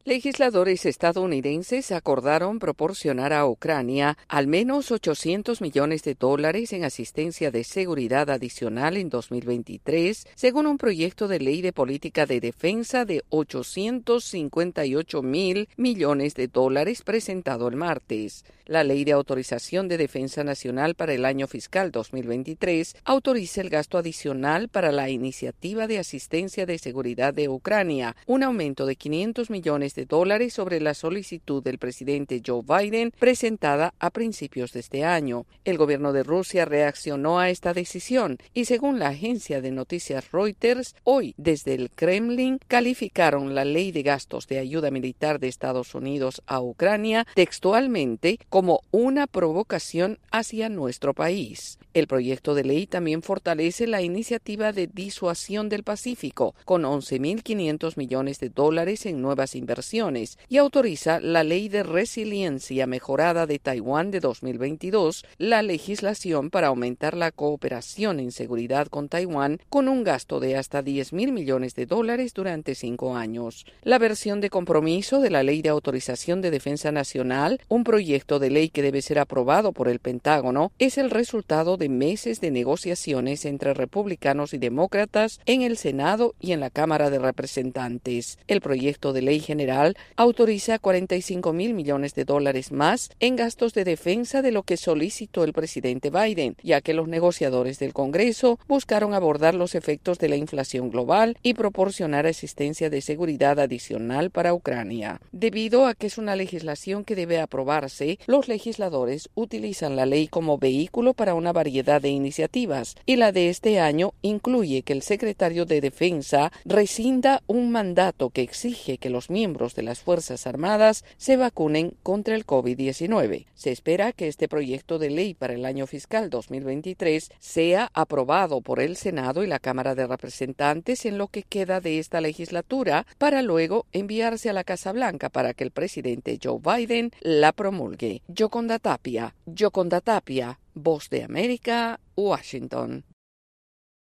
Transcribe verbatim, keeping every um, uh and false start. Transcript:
Legisladores estadounidenses acordaron proporcionar a Ucrania al menos ochocientos millones de dólares en asistencia de seguridad adicional en dos mil veintitrés, según un proyecto de ley de política de defensa de ochocientos cincuenta y ocho mil millones de dólares presentado el martes. La Ley de Autorización de Defensa Nacional para el año fiscal dos mil veintitrés autoriza el gasto adicional para la Iniciativa de Asistencia de Seguridad de Ucrania, un aumento de quinientos millones de dólares sobre la solicitud del presidente Joe Biden presentada a principios de este año. El gobierno de Rusia reaccionó a esta decisión y, según la agencia de noticias Reuters, hoy desde el Kremlin calificaron la Ley de Gastos de Ayuda Militar de Estados Unidos a Ucrania textualmente como una provocación hacia nuestro país. El proyecto de ley también fortalece la iniciativa de disuasión del Pacífico, con once mil quinientos millones de dólares en nuevas inversiones, y autoriza la Ley de Resiliencia Mejorada de Taiwán de dos mil veintidós, la legislación para aumentar la cooperación en seguridad con Taiwán, con un gasto de hasta diez mil millones de dólares durante cinco años. La versión de compromiso de la Ley de Autorización de Defensa Nacional, un proyecto de ley que debe ser aprobado por el Pentágono, es el resultado de meses de negociaciones entre republicanos y demócratas en el Senado y en la Cámara de Representantes. El proyecto de ley general autoriza cuarenta y cinco mil millones de dólares más en gastos de defensa de lo que solicitó el presidente Biden, ya que los negociadores del Congreso buscaron abordar los efectos de la inflación global y proporcionar asistencia de seguridad adicional para Ucrania. Debido a que es una legislación que debe aprobarse, los legisladores utilizan la ley como vehículo para una variedad de iniciativas, y la de este año incluye que el secretario de Defensa rescinda un mandato que exige que los miembros de las Fuerzas Armadas se vacunen contra el COVID diecinueve. Se espera que este proyecto de ley para el año fiscal dos mil veintitrés sea aprobado por el Senado y la Cámara de Representantes en lo que queda de esta legislatura, para luego enviarse a la Casa Blanca para que el presidente Joe Biden la promulgue. Yoconda Tapia, Yoconda Tapia, Voz de América, Washington.